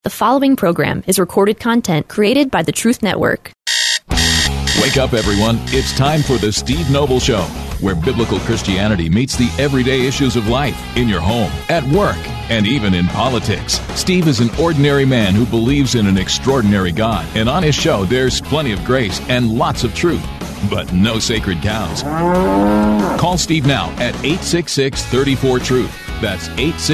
The following program is recorded content created by the Truth Network. Wake up, everyone. It's time for the Steve Noble Show, where biblical Christianity meets the everyday issues of life in your home, at work, and even in politics. Steve is an ordinary man who believes in an extraordinary God, and on his show, there's plenty of grace and lots of truth, but no sacred cows. Call Steve now at 866-34-TRUTH. That's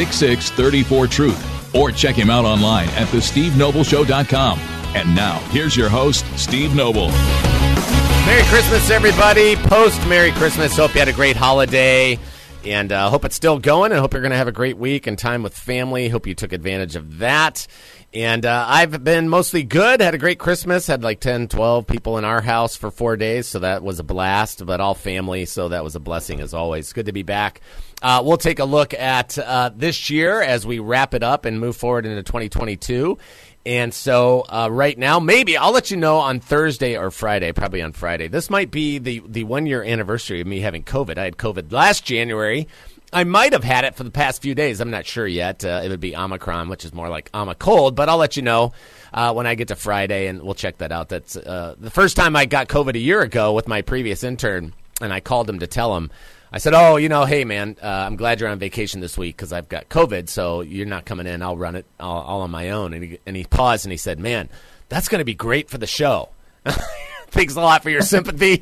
866-34-TRUTH. Or check him out online at thestevenobleshow.com. And now, here's your host, Steve Noble. Merry Christmas, everybody. Post-Merry Christmas. Hope you had a great holiday. And hope it's still going. And hope you're going to have a great week and time with family. Hope you took advantage of that. And I've been mostly good. Had a great Christmas. Had like 10, 12 people in our house for 4 days. So that was a blast. But all family. So that was a blessing as always. Good to be back. We'll take a look at this year as we wrap it up and move forward into 2022. And so right now, maybe I'll let you know on Thursday or Friday, probably on Friday. This might be the 1 year anniversary of me having COVID. I had COVID last January. I might have had it for the past few days. I'm not sure yet. It would be Omicron, which is more like cold. But I'll let you know when I get to Friday, and we'll check that out. That's the first time I got COVID a year ago with my previous intern, and I called him to tell him. I said, hey, man, I'm glad you're on vacation this week because I've got COVID, so you're not coming in. I'll run it all on my own. And he paused and he said, man, that's going to be great for the show. Thanks a lot for your sympathy.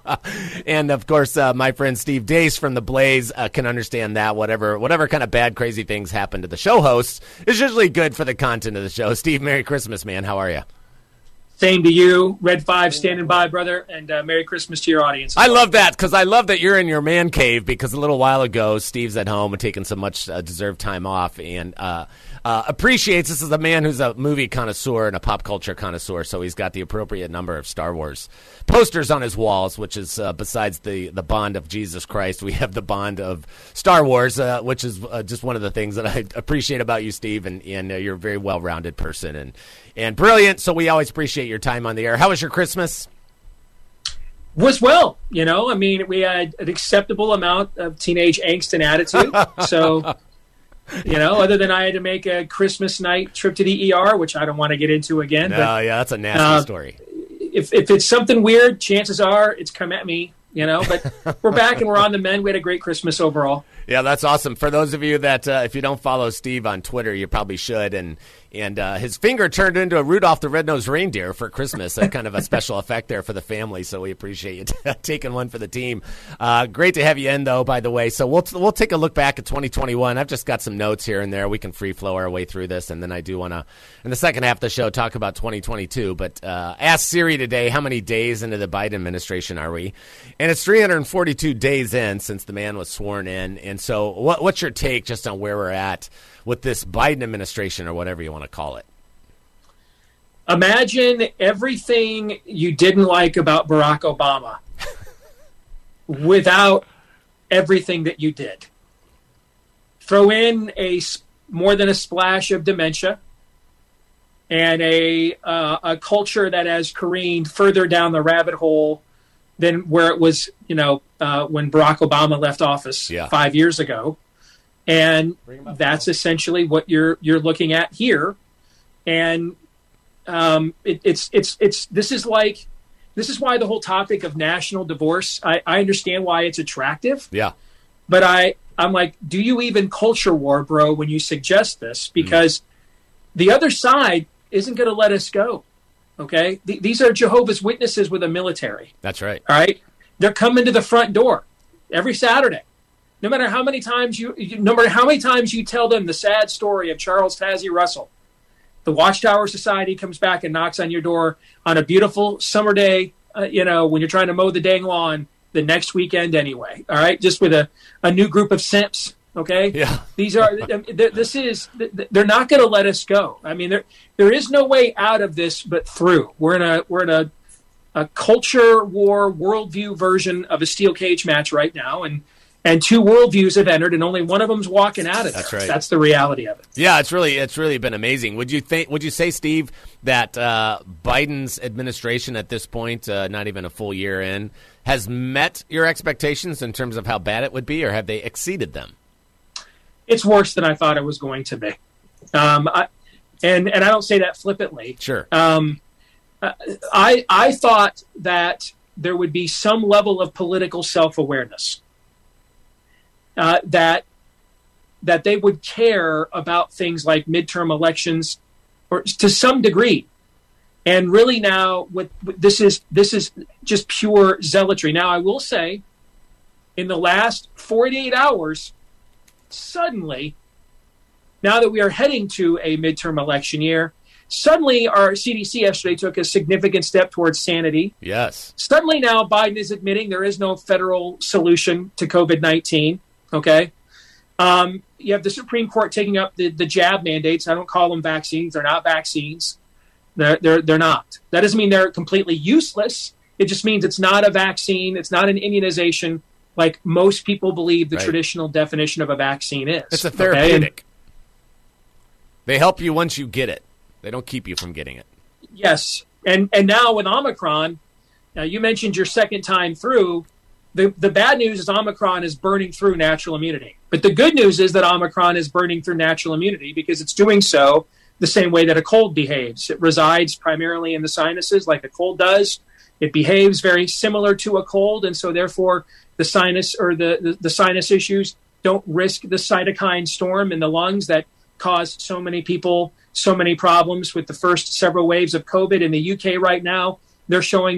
And, of course, my friend Steve Deace from The Blaze can understand that. Whatever kind of bad, crazy things happen to the show hosts is usually good for the content of the show. Steve, Merry Christmas, man. How are you? Same to you. Red 5 standing by, brother, and Merry Christmas to your audience. I love that because I love that you're in your man cave because a little while ago, Steve's at home and taking some much deserved time off and appreciates this is a man who's a movie connoisseur and a pop culture connoisseur, so he's got the appropriate number of Star Wars posters on his walls, which is besides the bond of Jesus Christ, we have the bond of Star Wars, which is just one of the things that I appreciate about you, Steve, and you're a very well-rounded person and brilliant, so we always appreciate your time on the air. How was your Christmas? Was well, we had an acceptable amount of teenage angst and attitude, so... other than I had to make a Christmas night trip to the ER, which I don't want to get into again. Yeah, that's a nasty story. If it's something weird, chances are it's come at me, But we're back and we're on the mend. We had a great Christmas overall. Yeah, that's awesome. For those of you that, if you don't follow Steve on Twitter, you probably should. And his finger turned into a Rudolph the Red-Nosed Reindeer for Christmas, kind of a special effect there for the family. So we appreciate you taking one for the team. Great to have you in, though, by the way. So we'll take a look back at 2021. I've just got some notes here and there. We can free flow our way through this. And then I do want to, in the second half of the show, talk about 2022. But ask Siri today, how many days into the Biden administration are we? And it's 342 days in since the man was sworn in. And so what's your take just on where we're at with this Biden administration or whatever you want to call it? Imagine everything you didn't like about Barack Obama without everything that you did. Throw in more than a splash of dementia and a culture that has careened further down the rabbit hole than where it was, when Barack Obama left office 5 years ago. And that's essentially what you're looking at here. And this is why the whole topic of national divorce, I understand why it's attractive. Yeah. But I'm like, do you even culture war, bro, when you suggest this? Because the other side isn't going to let us go. Okay? These are Jehovah's Witnesses with a military. That's right. All right? They're coming to the front door every Saturday. No matter how many times you tell them the sad story of Charles Taze Russell, the Watchtower Society comes back and knocks on your door on a beautiful summer day, when you're trying to mow the dang lawn the next weekend anyway. All right, just with a new group of simps. Okay, yeah. They're not going to let us go. I mean, there is no way out of this but through. We're in a culture war worldview version of a steel cage match right now, and two worldviews have entered, and only one of them's walking out of there. That's right. That's the reality of it. Yeah, it's really been amazing. Would you say, Steve, that Biden's administration at this point, not even a full year in, has met your expectations in terms of how bad it would be, or have they exceeded them? It's worse than I thought it was going to be. And I don't say that flippantly. Sure. I thought that there would be some level of political self-awareness, that they would care about things like midterm elections, or to some degree. And really now, this is just pure zealotry. Now, I will say, in the last 48 hours, suddenly, now that we are heading to a midterm election year, suddenly our CDC yesterday took a significant step towards sanity. Yes. Suddenly now Biden is admitting there is no federal solution to COVID-19. Okay. You have the Supreme Court taking up the jab mandates. I don't call them vaccines. They're not vaccines. They're not. That doesn't mean they're completely useless. It just means it's not a vaccine. It's not an immunization like most people believe the traditional definition of a vaccine is. It's a therapeutic. They help you once you get it. They don't keep you from getting it. Yes. And now with Omicron, now you mentioned your second time through. The bad news is Omicron is burning through natural immunity. But the good news is that Omicron is burning through natural immunity because it's doing so the same way that a cold behaves. It resides primarily in the sinuses like a cold does. It behaves very similar to a cold, and so therefore the sinus or the sinus issues don't risk the cytokine storm in the lungs that caused so many people so many problems with the first several waves of COVID. In the UK right now, they're showing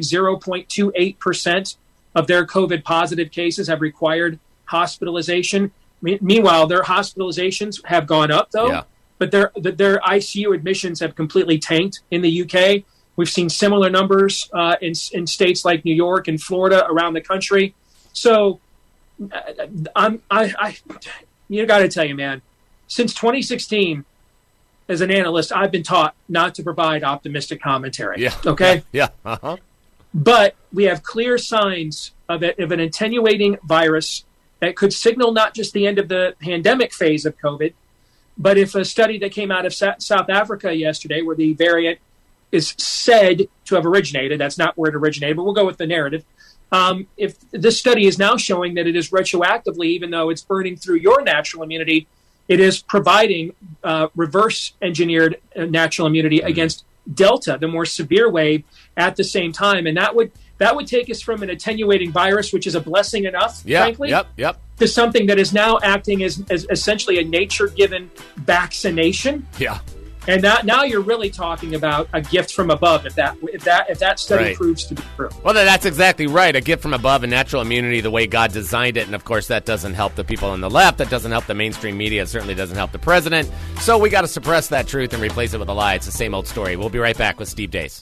0.28% of their COVID positive cases have required hospitalization. Meanwhile, their hospitalizations have gone up, though, but their ICU admissions have completely tanked in the UK. We've seen similar numbers in states like New York and Florida around the country. So I got to tell you, man, since 2016, as an analyst, I've been taught not to provide optimistic commentary. Yeah. Okay. Yeah. Uh-huh. But we have clear signs of an attenuating virus that could signal not just the end of the pandemic phase of COVID, but if a study that came out of South Africa yesterday, where the variant is said to have originated, that's not where it originated, but we'll go with the narrative. If this study is now showing that it is retroactively, even though it's burning through your natural immunity, it is providing reverse engineered natural immunity against Delta, the more severe wave, at the same time. And that would take us from an attenuating virus, which is a blessing enough, frankly, to something that is now acting as essentially a nature-given vaccination. Yeah. And now you're really talking about a gift from above, if that study proves to be true. Well, that's exactly right. A gift from above and natural immunity the way God designed it. And, of course, that doesn't help the people on the left. That doesn't help the mainstream media. It certainly doesn't help the president. So we got to suppress that truth and replace it with a lie. It's the same old story. We'll be right back with Steve Deace.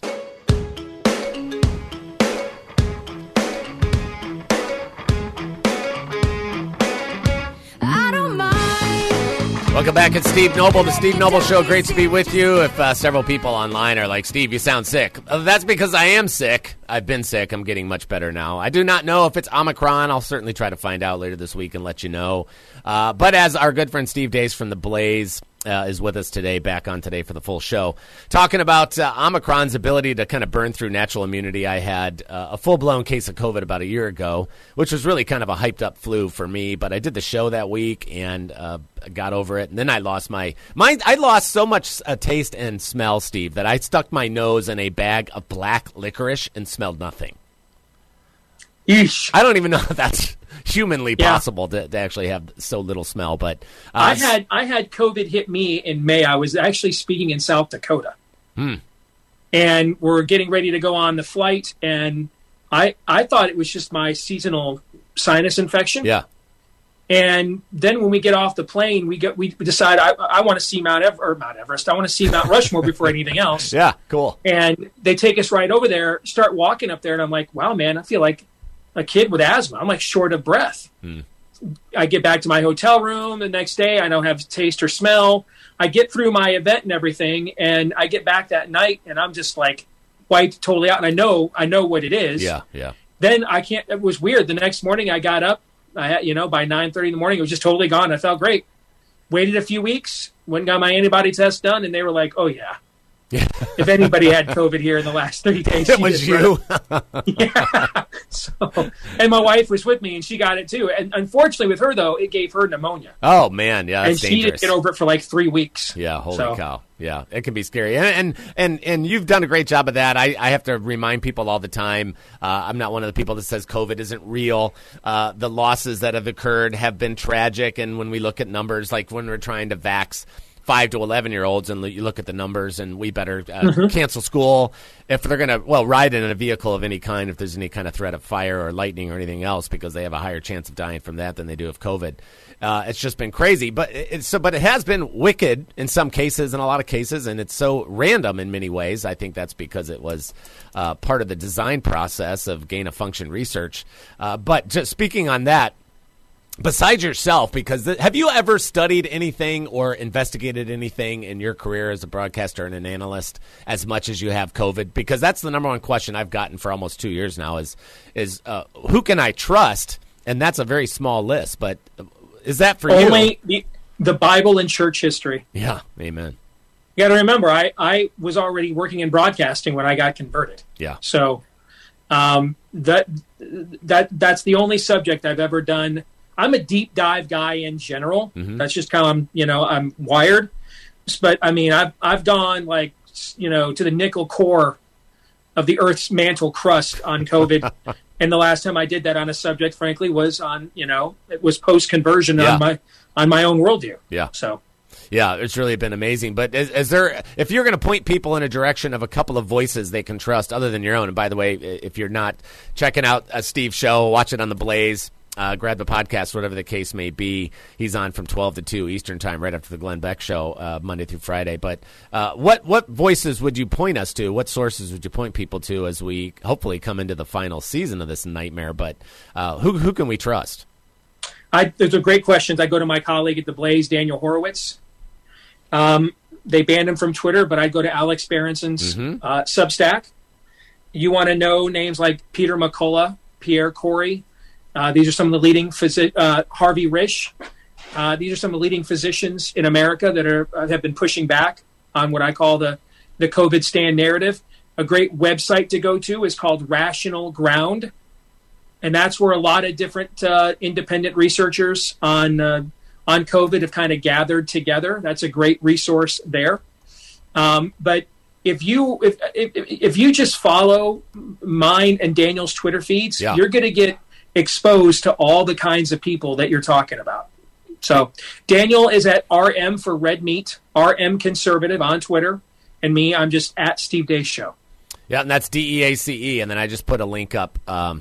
Welcome back. It's Steve Noble, the Steve Noble Show. Great to be with you. If several people online are like, Steve, you sound sick. That's because I am sick. I've been sick. I'm getting much better now. I do not know if it's Omicron. I'll certainly try to find out later this week and let you know. But as our good friend Steve Deace from The Blaze is with us today, back on today for the full show, talking about Omicron's ability to kind of burn through natural immunity. I had a full-blown case of COVID about a year ago, which was really kind of a hyped-up flu for me, but I did the show that week and got over it, and then I lost I lost so much taste and smell, Steve, that I stuck my nose in a bag of black licorice and smelled nothing. Yeesh. I don't even know if that's humanly possible to actually have so little smell, but I had COVID hit me in May. I was actually speaking in South Dakota, and we're getting ready to go on the flight, and I thought it was just my seasonal sinus infection. Yeah. And then when we get off the plane, we decide I want to see Mount Everest. I want to see Mount Rushmore before anything else. Yeah, cool. And they take us right over there, start walking up there, and I'm like, wow, man, I feel like a kid with asthma. I'm like short of breath. I get back to my hotel room the next day. I don't have taste or smell. I get through my event and everything, and I get back that night, and I'm just like wiped totally out. And I know what it is. Yeah. Then I can't. It was weird. The next morning, I got up. By 9:30 in the morning, it was just totally gone. I felt great. Waited a few weeks, went and got my antibody test done, and they were like, "Oh yeah, If anybody had COVID here in the last 30 days, It was you. Yeah. So, and my wife was with me, and she got it too. And unfortunately, with her though, it gave her pneumonia. Oh man, yeah, and that's she dangerous. didn't get over it for like 3 weeks. Yeah, holy cow. Yeah, it can be scary. And you've done a great job of that. I have to remind people all the time, I'm not one of the people that says COVID isn't real. The losses that have occurred have been tragic, and when we look at numbers, like when we're trying to vax 5 to 11-year-olds, and you look at the numbers, and we better cancel school if they're going to, ride in a vehicle of any kind if there's any kind of threat of fire or lightning or anything else, because they have a higher chance of dying from that than they do of COVID. It's just been crazy, but it has been wicked in some cases, in a lot of cases, and it's so random in many ways. I think that's because it was part of the design process of gain-of-function research. But just speaking on that, besides yourself, because have you ever studied anything or investigated anything in your career as a broadcaster and an analyst as much as you have COVID? Because that's the number one question I've gotten for almost 2 years now is who can I trust? And that's a very small list, but is that for you? Only the Bible and church history. Yeah, amen. You got to remember, I was already working in broadcasting when I got converted. Yeah. So that's the only subject I've ever done. I'm a deep dive guy in general. Mm-hmm. That's just how I'm wired. But I mean, I've gone to the nickel core of the Earth's mantle crust on COVID. And the last time I did that on a subject, frankly, was on, it was post-conversion on my own worldview. Yeah. So. Yeah, it's really been amazing. But is there, if you're going to point people in a direction of a couple of voices they can trust other than your own, and by the way, if you're not checking out Steve's show, watch it on the Blaze. Grab the podcast, whatever the case may be. He's on from 12 to 2 Eastern time, right after the Glenn Beck show, Monday through Friday. But what voices would you point us to? What sources would you point people to as we hopefully come into the final season of this nightmare? But who can we trust? Those are great questions. I go to my colleague at the Blaze, Daniel Horowitz. They banned him from Twitter, but I go to Alex Berenson's Substack. You want to know names like Peter McCullough, Pierre Corey. These are some of the leading Harvey Risch. These are some of the leading physicians in America that have been pushing back on what I call the COVID stand narrative. A great website to go to is called Rational Ground, and that's where a lot of different independent researchers on COVID have kind of gathered together. That's a great resource there. But if you just follow mine and Daniel's Twitter feeds, you're going to get exposed to all the kinds of people that you're talking about. So Daniel is at RM for Red Meat, RM Conservative on Twitter, and me, I'm just at Steve Deace Show. Yeah, and that's DEACE, and then I just put a link up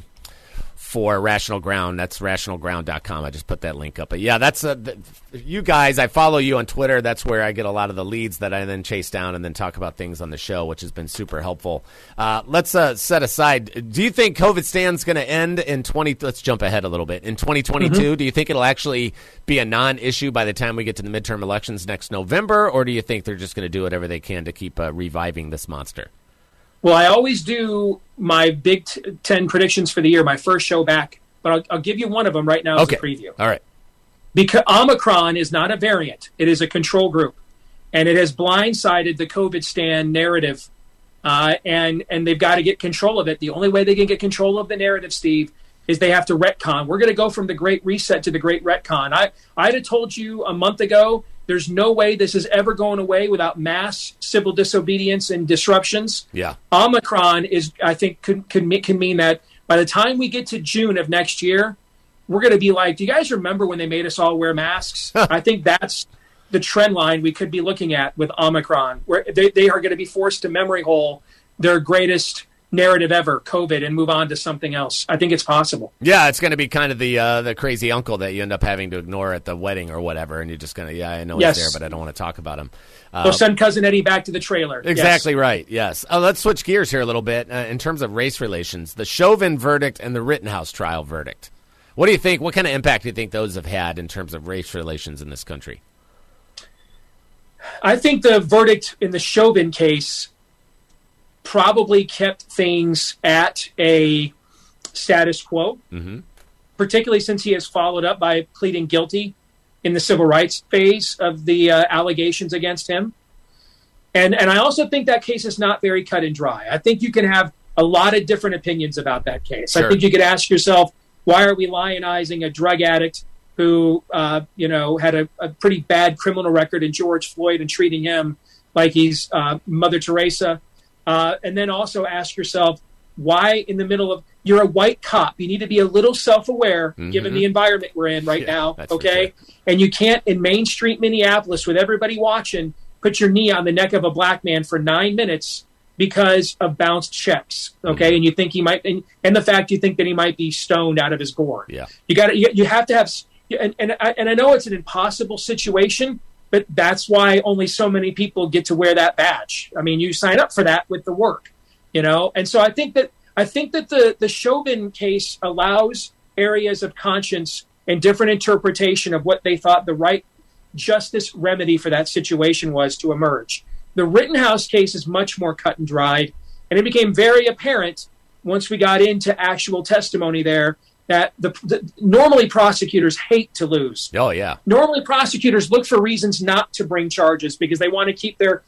for Rational Ground. That's rationalground.com. I just put that link up. But yeah, that's you guys. I follow you on Twitter. That's where I get a lot of the leads that I then chase down and then talk about things on the show, which has been super helpful. Let's set aside. Do you think COVID stand's going to end in Let's jump ahead a little bit. In 2022, mm-hmm. Do you think it'll actually be a non-issue by the time we get to the midterm elections next November, or do you think they're just going to do whatever they can to keep reviving this monster? Well, I always do my Big 10 predictions for the year, my first show back, but I'll give you one of them right now as a preview. All right. Because Omicron is not a variant. It is a control group, and it has blindsided the COVID stand narrative, and they've got to get control of it. The only way they can get control of the narrative, Steve, is they have to retcon. We're going to go from the Great Reset to the Great Retcon. I'd have told you a month ago, there's no way this is ever going away without mass civil disobedience and disruptions. Yeah. Omicron I think can mean that by the time we get to June of next year, we're going to be like, do you guys remember when they made us all wear masks? I think that's the trend line we could be looking at with Omicron, where they are going to be forced to memory hole their greatest narrative ever, COVID, and move on to something else. I think it's possible. Yeah, it's going to be kind of the crazy uncle that you end up having to ignore at the wedding or whatever, and you're just going to, I know he's there, but I don't want to talk about him. They'll send Cousin Eddie back to the trailer. Exactly right, yes. Let's switch gears here a little bit in terms of race relations. The Chauvin verdict and the Rittenhouse trial verdict. What do you think? What kind of impact do you think those have had in terms of race relations in this country? I think the verdict in the Chauvin case probably kept things at a status quo, mm-hmm. particularly since he has followed up by pleading guilty in the civil rights phase of the allegations against him. And I also think that case is not very cut and dry. I think you can have a lot of different opinions about that case. Sure. I think you could ask yourself, why are we lionizing a drug addict who, had a pretty bad criminal record in George Floyd and treating him like he's Mother Teresa? And then also ask yourself, why in the middle of, you're a white cop, you need to be a little self-aware given the environment we're in right now, okay? Sure. And you can't, in Main Street, Minneapolis, with everybody watching, put your knee on the neck of a black man for 9 minutes because of bounced checks, okay? And you think he might, and the fact you think that he might be stoned out of his gourd. Yeah. You have to have, and I know it's an impossible situation, but that's why only so many people get to wear that badge. I mean, you sign up for that with the work, And so I think that the Chauvin case allows areas of conscience and different interpretation of what they thought the right justice remedy for that situation was to emerge. The Rittenhouse case is much more cut and dried, and it became very apparent once we got into actual testimony there that normally prosecutors hate to lose. Oh, yeah. Normally prosecutors look for reasons not to bring charges because they want to keep their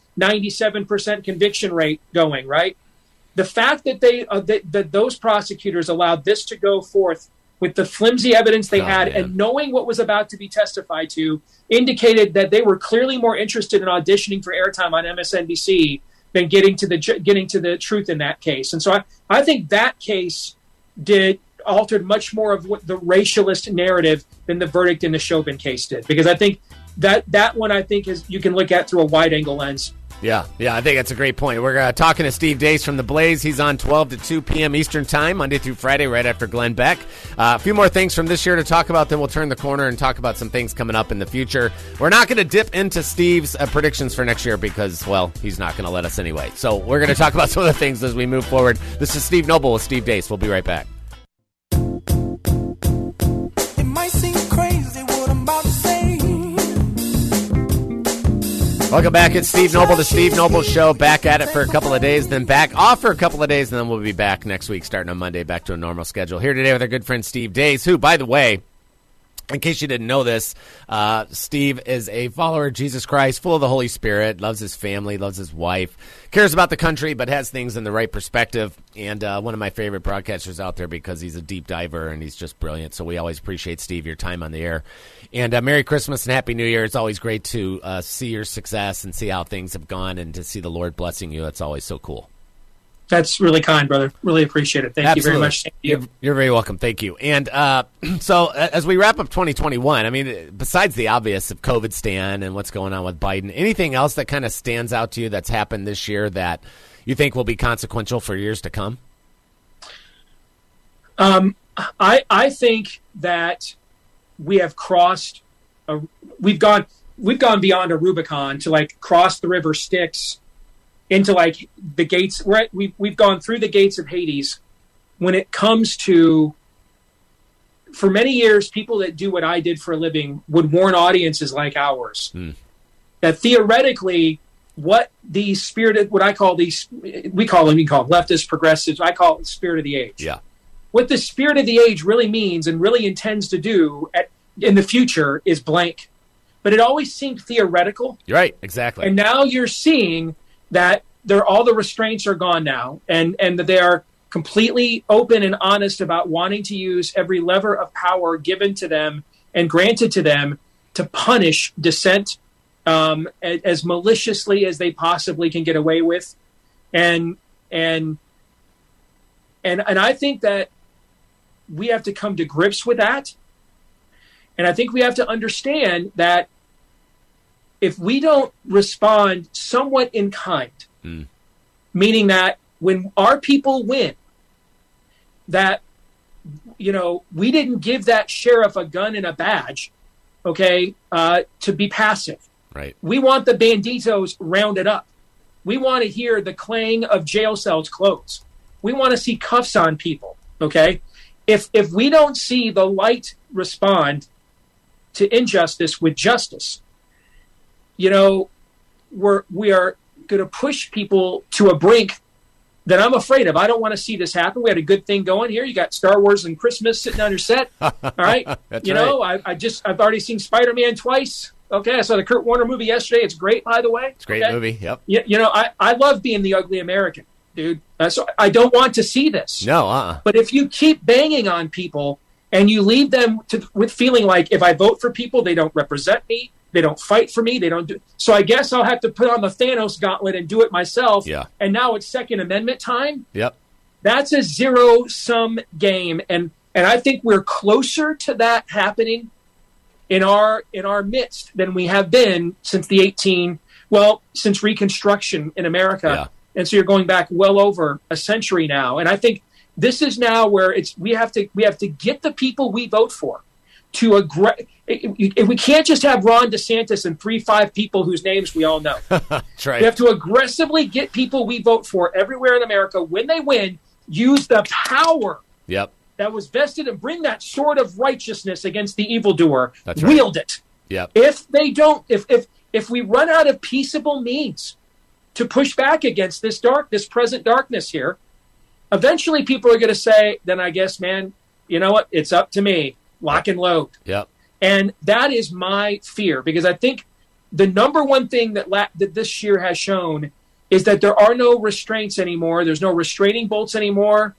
97% conviction rate going, right? The fact that that those prosecutors allowed this to go forth with the flimsy evidence they had and knowing what was about to be testified to indicated that they were clearly more interested in auditioning for airtime on MSNBC than getting to the truth in that case. And so I think that case altered much more of what the racialist narrative than the verdict in the Chauvin case did, because I think that one is you can look at through a wide angle lens. Yeah, I think that's a great point. We're talking to Steve Deace from The Blaze. He's on 12 to 2 p.m. Eastern Time, Monday through Friday, right after Glenn Beck. A few more things from this year to talk about, then we'll turn the corner and talk about some things coming up in the future. We're not going to dip into Steve's predictions for next year because, well, he's not going to let us anyway. So we're going to talk about some of the things as we move forward. This is Steve Noble with Steve Deace. We'll be right back. It might seem crazy what I'm about to say. Welcome back. It's Steve Noble, the Steve Noble Show. Back at it for a couple of days, then back off for a couple of days, and then we'll be back next week starting on Monday, back to a normal schedule. Here today with our good friend Steve Deace, who, by the way, in case you didn't know this, Steve is a follower of Jesus Christ, full of the Holy Spirit, loves his family, loves his wife, cares about the country, but has things in the right perspective, and one of my favorite broadcasters out there because he's a deep diver and he's just brilliant. So we always appreciate, Steve, your time on the air. And Merry Christmas and Happy New Year. It's always great to see your success and see how things have gone and to see the Lord blessing you. It's always so cool. That's really kind, brother. Really appreciate it. Thank you very much. Thank you. You're very welcome. Thank you. And so as we wrap up 2021, I mean, besides the obvious of COVID stand and what's going on with Biden, anything else that kind of stands out to you that's happened this year that you think will be consequential for years to come? I think that we have crossed. We've gone beyond a Rubicon to like cross the river Styx into like the gates. We've gone through the gates of Hades when it comes to, for many years, people that do what I did for a living would warn audiences like ours that theoretically what I call leftist progressives, I call it the spirit of the age. Yeah. What the spirit of the age really means and really intends to do in the future is blank. But it always seemed theoretical. You're right, exactly. And now you're seeing that all the restraints are gone now, and that they are completely open and honest about wanting to use every lever of power given to them and granted to them to punish dissent as maliciously as they possibly can get away with. And I think that we have to come to grips with that. And I think we have to understand that if we don't respond somewhat in kind, meaning that when our people win, that, we didn't give that sheriff a gun and a badge, okay, to be passive. Right. We want the banditos rounded up. We want to hear the clang of jail cells close. We want to see cuffs on people, okay? If we don't see the light respond to injustice with justice, we are going to push people to a brink that I'm afraid of. I don't want to see this happen. We had a good thing going here. You got Star Wars and Christmas sitting on your set. All right. That's right. I've already seen Spider-Man twice. Okay, I saw the Kurt Warner movie yesterday. It's great, by the way. It's a great movie. Yep. You know, I love being the ugly American, dude. So I don't want to see this. No, But if you keep banging on people and you leave them with feeling like if I vote for people, they don't represent me, they don't fight for me, they don't do. So I guess I'll have to put on the Thanos gauntlet and do it myself. Yeah. And now it's Second Amendment time. Yep. That's a zero-sum game, and I think we're closer to that happening in our midst than we have been since since Reconstruction in America. Yeah. And so you're going back well over a century now. And I think this is now where we have to get the people we vote for to we can't just have Ron DeSantis and 3-5 people whose names we all know. That's right. We have to aggressively get people we vote for everywhere in America. When they win, use the power that was vested and bring that sword of righteousness against the evildoer. That's right. Wield it. Yep. If they don't, if we run out of peaceable means to push back against this present darkness here, eventually people are going to say, then I guess, man, you know what? It's up to me. Lock and load. Yep. And that is my fear, because I think the number one thing that this year has shown is that there are no restraints anymore. There's no restraining bolts anymore.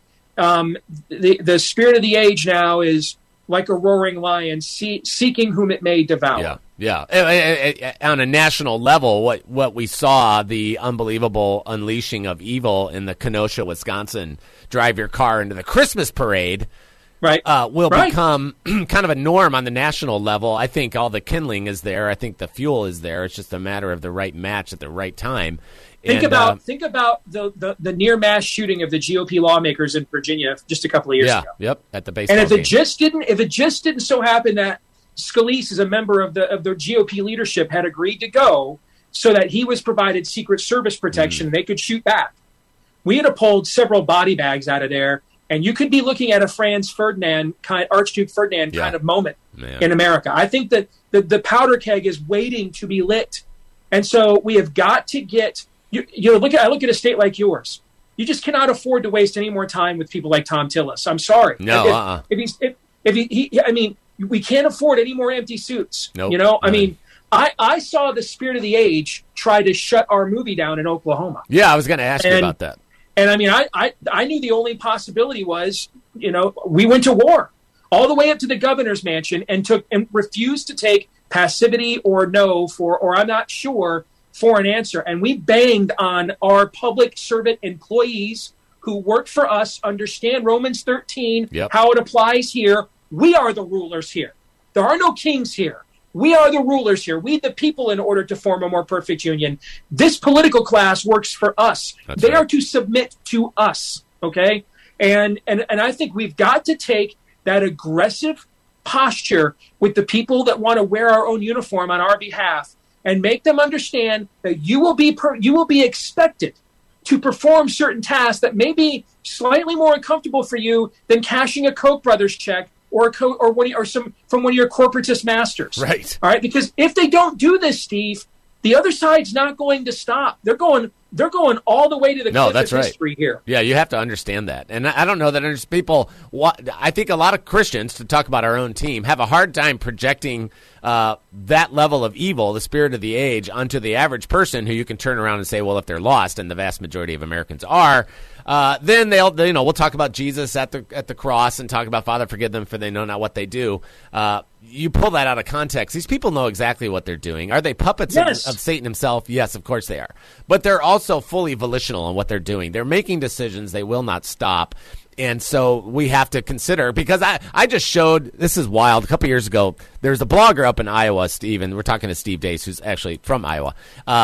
The spirit of the age now is like a roaring lion seeking whom it may devour. Yeah. On a national level, what we saw, the unbelievable unleashing of evil in the Kenosha, Wisconsin, drive your car into the Christmas parade, will become kind of a norm on the national level. I think all the kindling is there. I think the fuel is there. It's just a matter of the right match at the right time. Think about the near mass shooting of the GOP lawmakers in Virginia just a couple of years ago. Yep, at the baseball game. And if it just didn't so happen that Scalise, as a member of the GOP leadership, had agreed to go so that he was provided Secret Service protection and they could shoot back, we had pulled several body bags out of there, and you could be looking at a Archduke Ferdinand kind of moment in America. I think that the powder keg is waiting to be lit, and so we have got to get. I look at a state like yours. You just cannot afford to waste any more time with people like Tom Tillis. I'm sorry. No. We can't afford any more empty suits. Nope. You know, I mean, I saw the spirit of the age try to shut our movie down in Oklahoma. Yeah, I was going to ask you about that. And I mean, I knew the only possibility was, we went to war all the way up to the governor's mansion and refused to take passivity or no or I'm not sure for an answer. And we banged on our public servant employees who work for us, understand Romans 13, how it applies here. We are the rulers here. There are no kings here. We are the rulers here. We the people in order to form a more perfect union. This political class works for us. They are to submit to us, okay? And I think we've got to take that aggressive posture with the people that want to wear our own uniform on our behalf and make them understand that you will be expected to perform certain tasks that may be slightly more uncomfortable for you than cashing a Koch brothers check or from one of your corporatist masters. Right. All right. Because if they don't do this, Steve, the other side's not going to stop. They're going all the way to the cliff of history here. Yeah, you have to understand that. And I don't know that people. I think a lot of Christians, to talk about our own team, have a hard time projecting that level of evil, the spirit of the age, onto the average person who you can turn around and say, well, if they're lost, and the vast majority of Americans are, then we'll talk about Jesus at the cross and talk about Father, forgive them for they know not what they do. You pull that out of context. These people know exactly what they're doing. Are they puppets of Satan himself? Yes, of course they are. But they're also fully volitional in what they're doing. They're making decisions. They will not stop. And so we have to consider, because I just showed, this is wild, a couple years ago, there's a blogger up in Iowa, Steve, and we're talking to Steve Dace, who's actually from Iowa.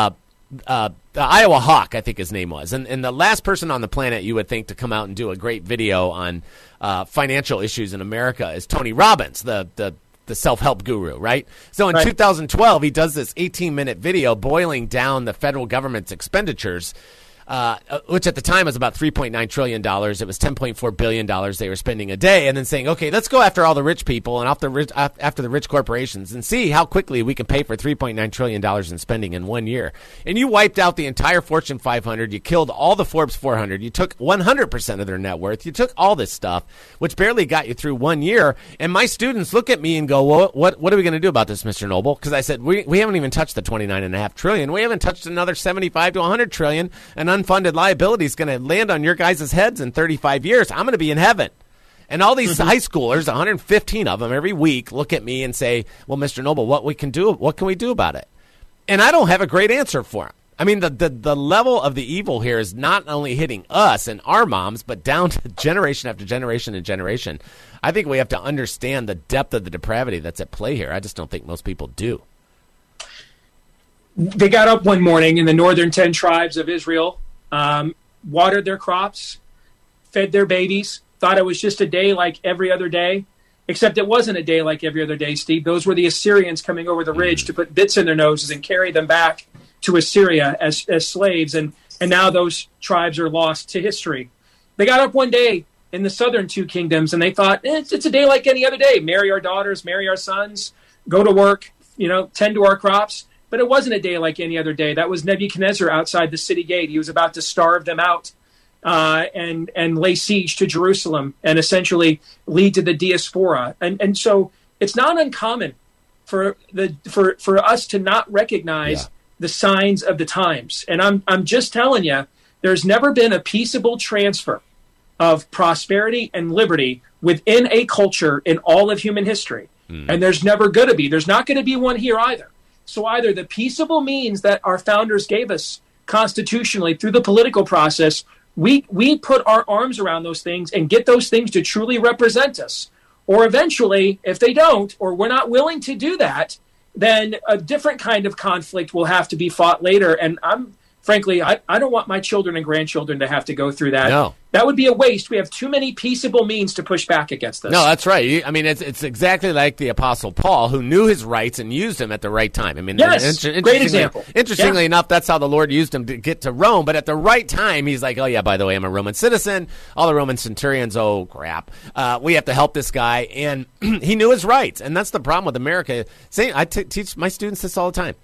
The Iowa Hawk, I think his name was. And the last person on the planet you would think to come out and do a great video on financial issues in America is Tony Robbins, the self-help guru, right? So in 2012, he does this 18-minute video boiling down the federal government's expenditures which at the time was about $3.9 trillion. It was $10.4 billion they were spending a day, and then saying, okay, let's go after all the rich people and after the rich corporations and see how quickly we can pay for $3.9 trillion in spending in 1 year. And you wiped out the entire Fortune 500. You killed all the Forbes 400. You took 100% of their net worth. You took all this stuff, which barely got you through 1 year. And my students look at me and go, well, what are we going to do about this, Mr. Noble? Because I said, we haven't even touched the $29.5 trillion. We haven't touched another 75 to 100 trillion, and unfunded liability is going to land on your guys' heads in 35 years. I'm going to be in heaven. And all these high schoolers, 115 of them every week, look at me and say, well, Mr. Noble, what can we do about it? And I don't have a great answer for them. I mean, the level of the evil here is not only hitting us and our moms, but down to generation after generation and generation. I think we have to understand the depth of the depravity that's at play here. I just don't think most people do. They got up one morning in the northern 10 tribes of Israel, watered their crops, fed their babies, thought it was just a day like every other day, except it wasn't a day like every other day, Steve. Those were the Assyrians coming over the ridge to put bits in their noses and carry them back to Assyria as slaves, and now those tribes are lost to history. They got up one day in the southern two kingdoms, and they thought, it's a day like any other day. Marry our daughters, marry our sons, go to work, tend to our crops. But it wasn't a day like any other day. That was Nebuchadnezzar outside the city gate. He was about to starve them out and lay siege to Jerusalem and essentially lead to the diaspora. And so it's not uncommon for us to not recognize the signs of the times. And I'm just telling you, there's never been a peaceable transfer of prosperity and liberty within a culture in all of human history. And there's never going to be. There's not going to be one here either. So either the peaceable means that our founders gave us constitutionally through the political process, we put our arms around those things and get those things to truly represent us. Or eventually, if they don't, or we're not willing to do that, then a different kind of conflict will have to be fought later. And frankly, I don't want my children and grandchildren to have to go through that. No. That would be a waste. We have too many peaceable means to push back against this. No, that's right. I mean, it's exactly like the Apostle Paul, who knew his rights and used them at the right time. I mean, yes, great example. Interestingly enough, that's how the Lord used him to get to Rome. But at the right time, he's like, oh, yeah, by the way, I'm a Roman citizen. All the Roman centurions, oh, crap. We have to help this guy. And he knew his rights. And that's the problem with America. I teach my students this all the time.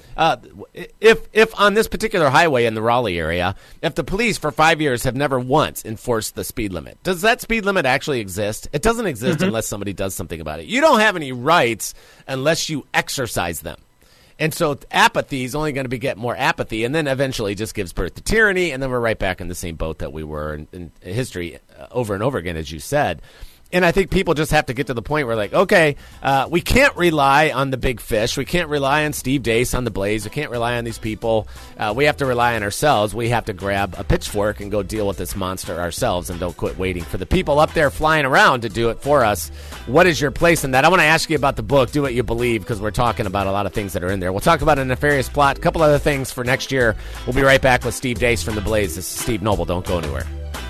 If on this particular highway in the Raleigh area, if the police for 5 years have never once enforced the speed limit, does that speed limit actually exist? It doesn't exist unless somebody does something about it. You don't have any rights unless you exercise them. And so apathy is only going to beget more apathy, and then eventually just gives birth to tyranny, and then we're right back in the same boat that we were in history over and over again, as you said. And I think people just have to get to the point where, like, okay, we can't rely on the big fish. We can't rely on Steve Deace on the Blaze. We can't rely on these people. We have to rely on ourselves. We have to grab a pitchfork and go deal with this monster ourselves, and don't quit waiting for the people up there flying around to do it for us. What is your place in that? I want to ask you about the book, Do What You Believe, because we're talking about a lot of things that are in there. We'll talk about a nefarious plot, a couple other things for next year. We'll be right back with Steve Deace from the Blaze. This is Steve Noble. Don't go anywhere.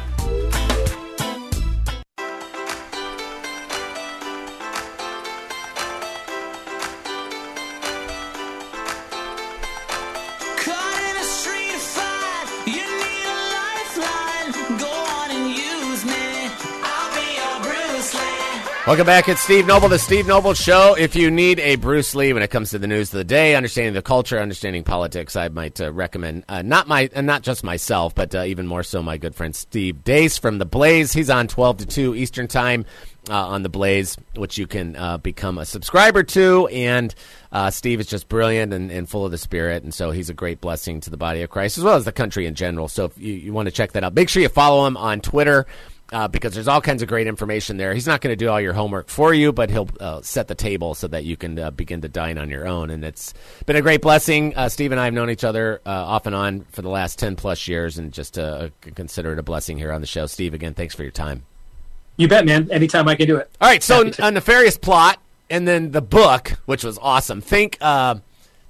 Welcome back. It's Steve Noble, the Steve Noble Show. If you need a Bruce Lee when it comes to the news of the day, understanding the culture, understanding politics, I might recommend not just myself, but even more so my good friend Steve Deace from The Blaze. He's on 12 to 2 Eastern Time on The Blaze, which you can become a subscriber to. And Steve is just brilliant and full of the Spirit, and so he's a great blessing to the body of Christ, as well as the country in general. So if you want to check that out, make sure you follow him on Twitter. Because there's all kinds of great information there. He's not going to do all your homework for you, but he'll set the table so that you can begin to dine on your own. And it's been a great blessing. Steve and I have known each other off and on for the last 10-plus years, and just consider it a blessing here on the show. Steve, again, thanks for your time. You bet, man. Anytime I can do it. All right, so a nefarious plot, and then the book, which was awesome. Think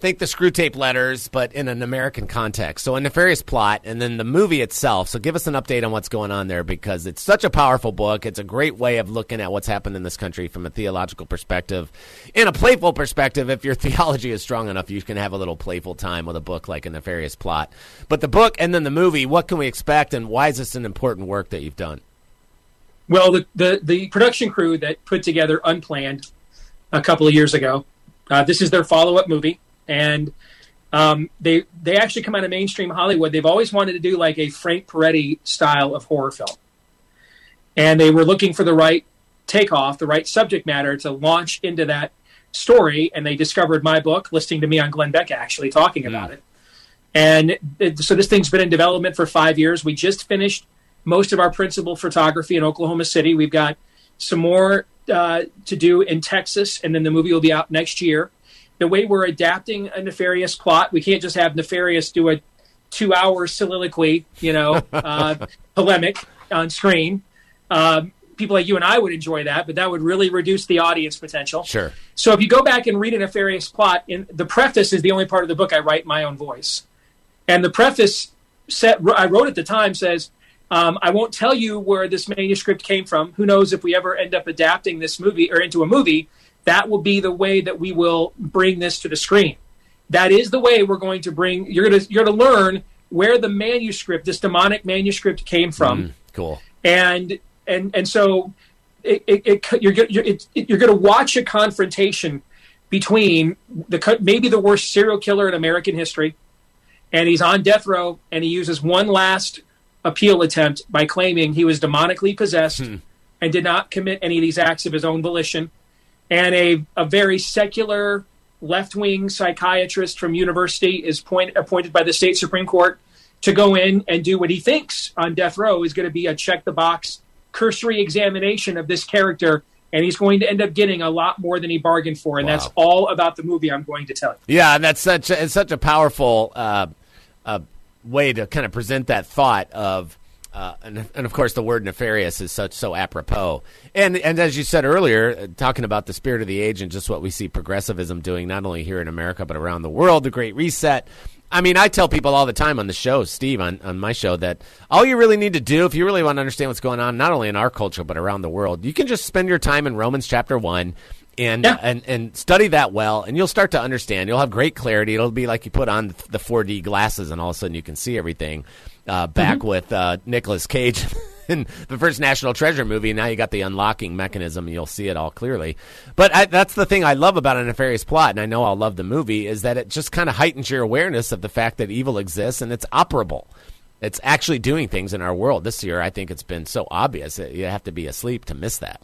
Think the Screw Tape Letters, but in an American context. So a nefarious plot, and then the movie itself. So give us an update on what's going on there, because it's such a powerful book. It's a great way of looking at what's happened in this country from a theological perspective. In a playful perspective, if your theology is strong enough, you can have a little playful time with a book like A Nefarious Plot. But the book and then the movie, what can we expect, and why is this an important work that you've done? Well, the production crew that put together Unplanned a couple of years ago, this is their follow-up movie. And they actually come out of mainstream Hollywood. They've always wanted to do like a Frank Peretti style of horror film. And they were looking for the right takeoff, the right subject matter to launch into that story. And they discovered my book, listening to me on Glenn Beck actually talking about it. And so this thing's been in development for 5 years. We just finished most of our principal photography in Oklahoma City. We've got some more to do in Texas, and then the movie will be out next year. The way we're adapting A Nefarious Plot, we can't just have Nefarious do a 2-hour soliloquy, polemic on screen. People like you and I would enjoy that, but that would really reduce the audience potential. Sure. So if you go back and read A Nefarious Plot, the preface is the only part of the book I write in my own voice. And the preface I wrote at the time says, I won't tell you where this manuscript came from. Who knows if we ever end up adapting this movie or into a movie. That will be the way that we will bring this to the screen. That is the way we're going to bring. You're going to learn where the manuscript, this demonic manuscript, came from. Cool. And so you're going to watch a confrontation between maybe the worst serial killer in American history, and he's on death row, and he uses one last appeal attempt by claiming he was demonically possessed and did not commit any of these acts of his own volition. And a very secular left-wing psychiatrist from university is appointed by the state Supreme Court to go in and do what he thinks on death row is going to be a check-the-box cursory examination of this character, and he's going to end up getting a lot more than he bargained for, and that's all about the movie I'm going to tell you. Yeah, that's such a powerful way to kind of present that thought of and of course the word nefarious is so apropos. And as you said earlier, talking about the spirit of the age and just what we see progressivism doing, not only here in America, but around the world, the Great Reset. I mean, I tell people all the time on the show, Steve, on my show, that all you really need to do, if you really want to understand what's going on, not only in our culture, but around the world, you can just spend your time in Romans chapter 1 and study that well, and you'll start to understand. You'll have great clarity. It'll be like you put on the 4D glasses, and all of a sudden you can see everything. Back with Nicolas Cage in the first National Treasure movie, now you got the unlocking mechanism, and you'll see it all clearly. But that's the thing I love about A Nefarious Plot, and I know I'll love the movie, is that it just kind of heightens your awareness of the fact that evil exists, and it's operable. It's actually doing things in our world. This year, I think it's been so obvious that you have to be asleep to miss that.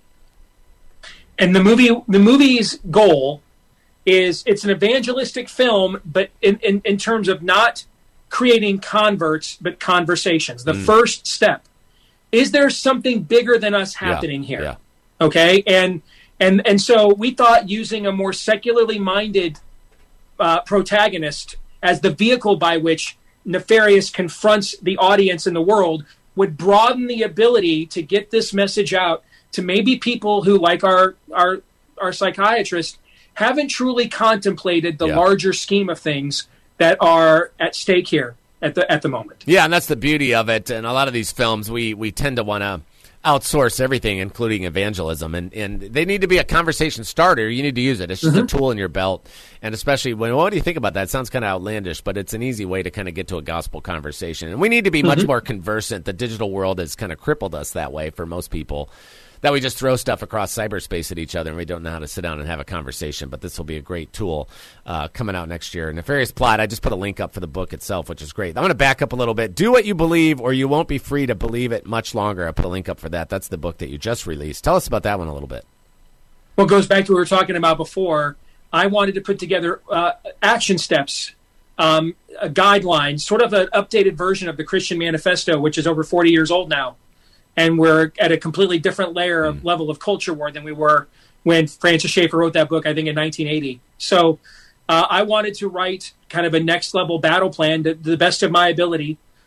And the movie's goal is it's an evangelistic film, but in terms of not creating converts, but conversations. The first step. Is there something bigger than us happening here? Yeah. Okay? And so we thought using a more secularly minded protagonist as the vehicle by which Nefarious confronts the audience in the world would broaden the ability to get this message out to maybe people who, like our psychiatrist, haven't truly contemplated the larger scheme of things that are at stake here at the moment. Yeah, and that's the beauty of it. And a lot of these films, we tend to want to outsource everything, including evangelism. And they need to be a conversation starter. You need to use it. It's just a tool in your belt. And especially what do you think about that? It sounds kind of outlandish, but it's an easy way to kind of get to a gospel conversation. And we need to be much more conversant. The digital world has kind of crippled us that way for most people, that we just throw stuff across cyberspace at each other and we don't know how to sit down and have a conversation. But this will be a great tool coming out next year. Nefarious Plot, I just put a link up for the book itself, which is great. I'm going to back up a little bit. Do what you believe, or you won't be free to believe it much longer. I put a link up for that. That's the book that you just released. Tell us about that one a little bit. Well, it goes back to what we were talking about before. I wanted to put together action steps, a guideline, sort of an updated version of the Christian Manifesto, which is over 40 years old now. And we're at a completely different level of culture war than we were when Francis Schaeffer wrote that book, I think, in 1980. So I wanted to write kind of a next-level battle plan to the best of my ability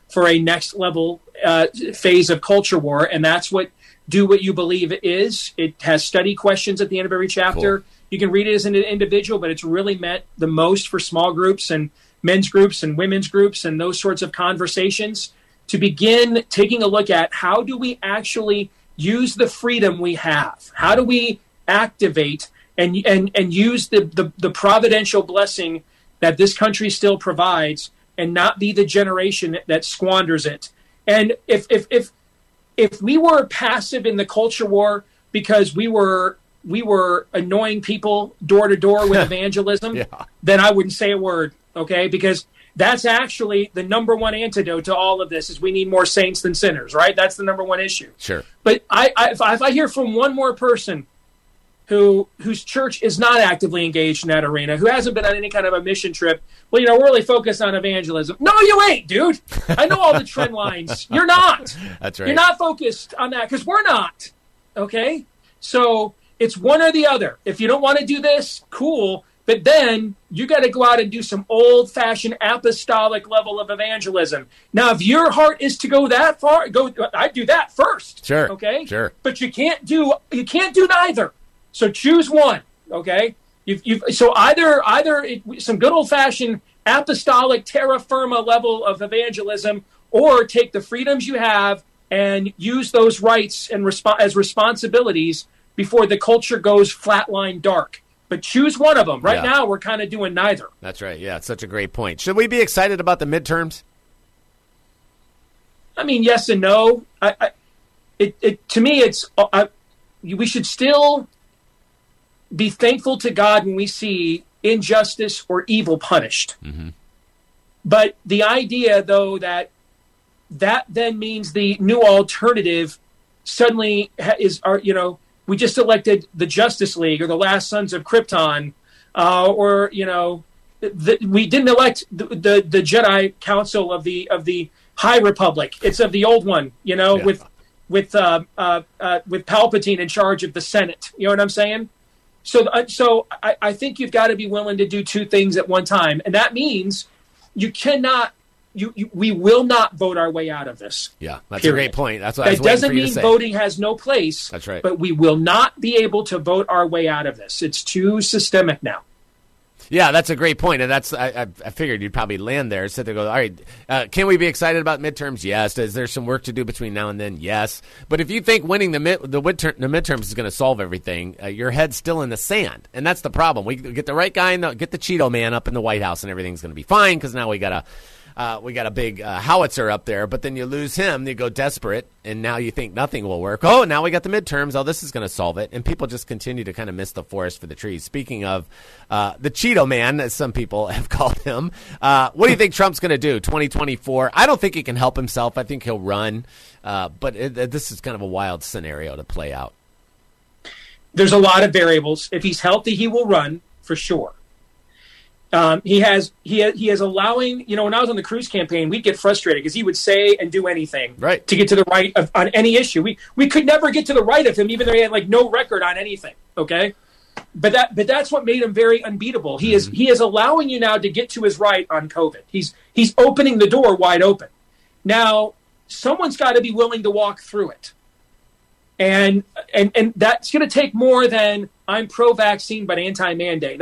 for a next level phase of culture war. And that's what Do What You Believe is. It has study questions at the end of every chapter. Cool. You can read it as an individual, but it's really meant the most for small groups and men's groups and women's groups and those sorts of conversations to begin taking a look at how do we actually use the freedom we have? How do we activate and use the providential blessing that this country still provides and not be the generation that squanders it? And if we were passive in the culture war because we were annoying people door to door with evangelism, then I wouldn't say a word, okay? Because that's actually the number one antidote to all of this is we need more saints than sinners, right? That's the number one issue. Sure. But if I hear from one more person whose church is not actively engaged in that arena, who hasn't been on any kind of a mission trip, well, we're really focused on evangelism. No, you ain't, dude. I know all the trend lines. You're not. That's right. You're not focused on that because we're not, okay? So it's one or the other. If you don't want to do this, cool. But then you got to go out and do some old-fashioned apostolic level of evangelism. Now, if your heart is to go that far, I'd do that first. Sure. Okay. Sure. But you can't do neither. So choose one. Okay. So either some good old-fashioned apostolic terra firma level of evangelism, or take the freedoms you have and use those rights and as responsibilities before the culture goes flatline dark. But choose one of them. Right now, we're kind of doing neither. That's right. Yeah, it's such a great point. Should we be excited about the midterms? I mean, yes and no. To me, we should still be thankful to God when we see injustice or evil punished. Mm-hmm. But the idea, though, that then means the new alternative suddenly is, we just elected the Justice League or the Last Sons of Krypton, we didn't elect the Jedi Council of the High Republic. It's of the old one, with Palpatine in charge of the Senate. You know what I'm saying? So I think you've got to be willing to do two things at one time, and that means you cannot. We will not vote our way out of this. Yeah, that's period. A great point. That's what I was that waiting doesn't for you to mean say. Voting has no place. That's right. But we will not be able to vote our way out of this. It's too systemic now. Yeah, that's a great point, and that's I figured you'd probably land there. Sit there, go. All right, can we be excited about midterms? Yes. Is there some work to do between now and then? Yes. But if you think winning the midterms is going to solve everything, your head's still in the sand, and that's the problem. We get the right guy, get the Cheeto man up in the White House, and everything's going to be fine because now we got a big howitzer up there, but then you lose him, you go desperate, and now you think nothing will work. Oh, now we got the midterms. Oh, this is going to solve it. And people just continue to kind of miss the forest for the trees. Speaking of the Cheeto man, as some people have called him, what do you think Trump's going to do 2024? I don't think he can help himself. I think he'll run, but this is kind of a wild scenario to play out. There's a lot of variables. If he's healthy, he will run for sure. He has allowing, when I was on the Cruz campaign, we'd get frustrated because he would say and do anything to get to the right on any issue. We could never get to the right of him, even though he had no record on anything. Okay. But that's what made him very unbeatable. He is allowing you now to get to his right on COVID. He's opening the door wide open. Now, someone's got to be willing to walk through it. And that's going to take more than I'm pro-vaccine but anti-mandate.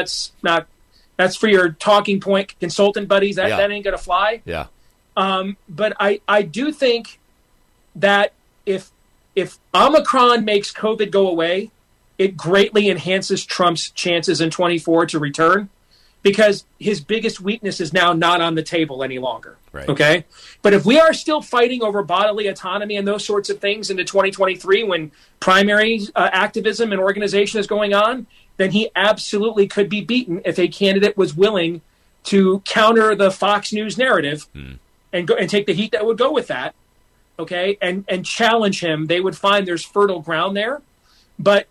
That's for your talking point consultant buddies. That ain't going to fly. Yeah. But I do think that if Omicron makes COVID go away, it greatly enhances Trump's chances in 24 to return because his biggest weakness is now not on the table any longer. Right. Okay. But if we are still fighting over bodily autonomy and those sorts of things into 2023 when primary activism and organization is going on, then he absolutely could be beaten if a candidate was willing to counter the Fox News narrative and go and take the heat that would go with that, okay, and challenge him. They would find there's fertile ground there. But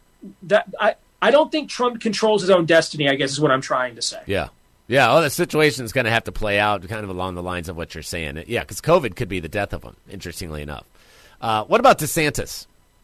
I don't think Trump controls his own destiny, I guess is what I'm trying to say. Yeah. Yeah, well, the situation is going to have to play out kind of along the lines of what you're saying. Yeah, because COVID could be the death of him, interestingly enough. What about DeSantis?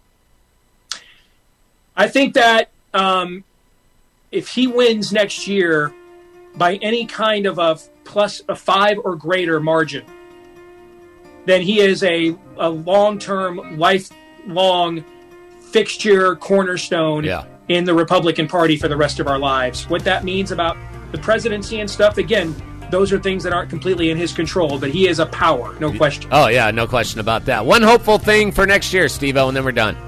I think that if he wins next year by any kind of a plus a 5 or greater margin, then he is a long-term, lifelong fixture, cornerstone in the Republican Party for the rest of our lives. What that means about the presidency and stuff, again, those are things that aren't completely in his control, but he is a power, no question. Oh, yeah, no question about that. One hopeful thing for next year, Steve-O, and then we're done.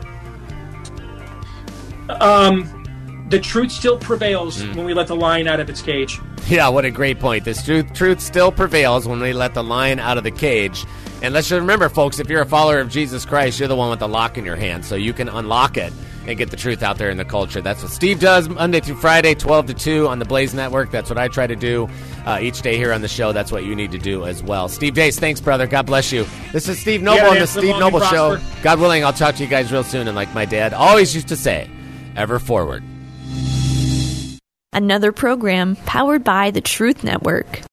The truth still prevails when we let the lion out of its cage. Yeah, what a great point. The truth still prevails when we let the lion out of the cage. And let's just remember, folks, if you're a follower of Jesus Christ, you're the one with the lock in your hand, so you can unlock it and get the truth out there in the culture. That's what Steve does Monday through Friday, 12 to 2 on the Blaze Network. That's what I try to do each day here on the show. That's what you need to do as well. Steve Deace, thanks, brother. God bless you. This is Steve Noble on the Steve Noble Show. God willing, I'll talk to you guys real soon. And like my dad always used to say, ever forward. Another program powered by the Truth Network.